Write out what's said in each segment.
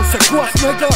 secuaz, nigga.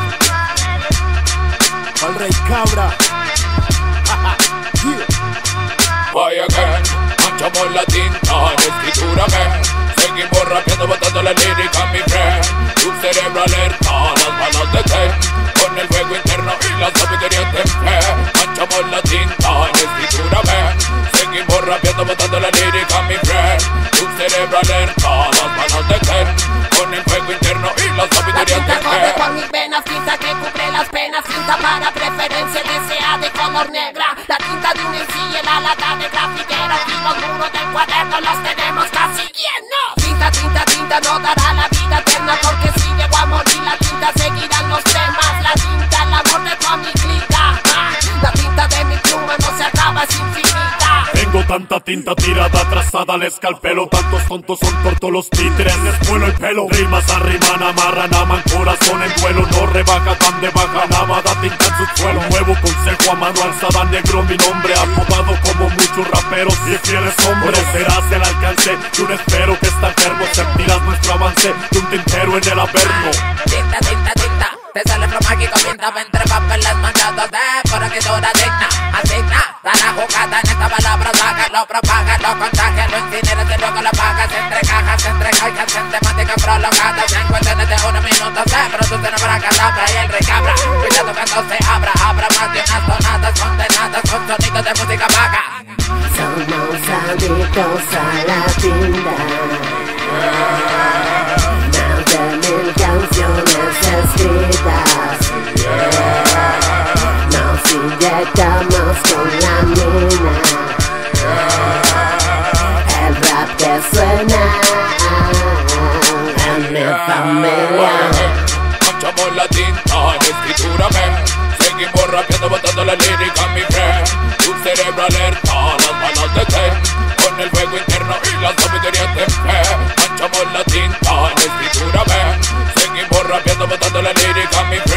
Al Rey Cabra. Yeah. Voy again, manchamos la tinta en escritura, men. Seguimos rapeando, botando la lírica, mi friend. Tu cerebro alerta, las balas detén. Con el fuego interno y la sabiduría en fe. Manchamos la tinta en escritura, men. Seguimos rapeando, botando la lírica, mi friend. Tu cerebro alerta, las balas detén. Con el fuego interno y la sabiduría en fe. La tinta corre por mis venas, tinta que cubre las penas. Tinta para preferencia desea de color negra. La tinta de un en la lata de grafitero. Y los muros del cuaderno los tenemos casi llenos. Tinta, tinta, tinta no dará la vida eterna, porque si llego a morir la tinta seguirán los temas. La tinta, el amor de toda mi clica. La tinta de mi pluma no se acaba, es infinita. Tengo tanta tinta tirada, trazada al escalpelo. Tantos tontos son tortos los títeres, les vuelo el pelo. Rimas arriman, amarran, aman corazón en duelo. No rebaja, tan de baja, nada da tinta en su suelo. Nuevo consejo a mano alzada, negro mi nombre. Apodado como muchos raperos y fieles hombres. Serás el alcance de un espero que está enfermo. Sentirás nuestro avance de un tintero en el averno. Tinta, tinta, tinta, te sale lo mágico mientras me entre papeles manchados de por aquí dura digna. Asigna, da la jugada en esta palabra, sácalo, propágalo, contágialo, incineras y luego lo pagas. Entre cajas, entre cajas, en temática prolongada. Ya en cuestiones de 1 minuto se produce una bracadabra y el Rey Cabra. Cuidado que no se abra, habrá más de unas tonadas condenadas con sonidos de música vaga. Somos adictos a la tinta. Más de 1000 canciones escritas. Nos inyectamos con la mina. El rap que suena en mi familia. Manchamos la tinta en escritura, men. Seguimos rapeando, botando la lírica, mi friend. Tu cerebro alerta, las balas detén. Con el fuego interno y la sabiduría en fe. Manchamos la tinta en escritura, men. Seguimos rapeando, botando la lírica, mi friend.